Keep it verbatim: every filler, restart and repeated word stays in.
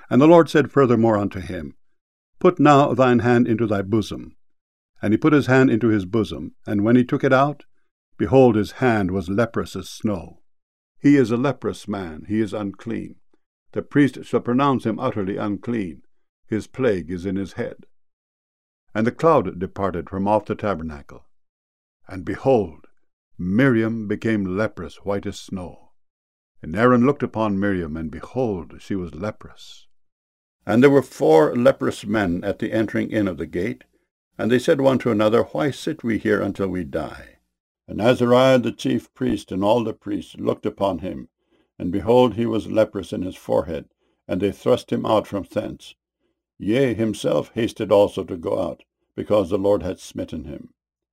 And the Lord said furthermore unto him, Put now thine hand into thy bosom. And he put his hand into his bosom, and when he took it out, behold, his hand was leprous as snow. He is a leprous man, he is unclean. The priest shall pronounce him utterly unclean. His plague is in his head. And the cloud departed from off the tabernacle. And behold, Miriam became leprous, white as snow. And Aaron looked upon Miriam, and behold, she was leprous. And there were four leprous men at the entering in of the gate, and they said one to another, Why sit we here until we die? And Azariah the chief priest and all the priests looked upon him, and behold, he was leprous in his forehead, and they thrust him out from thence. Yea, himself hasted also to go out, because the Lord had smitten him.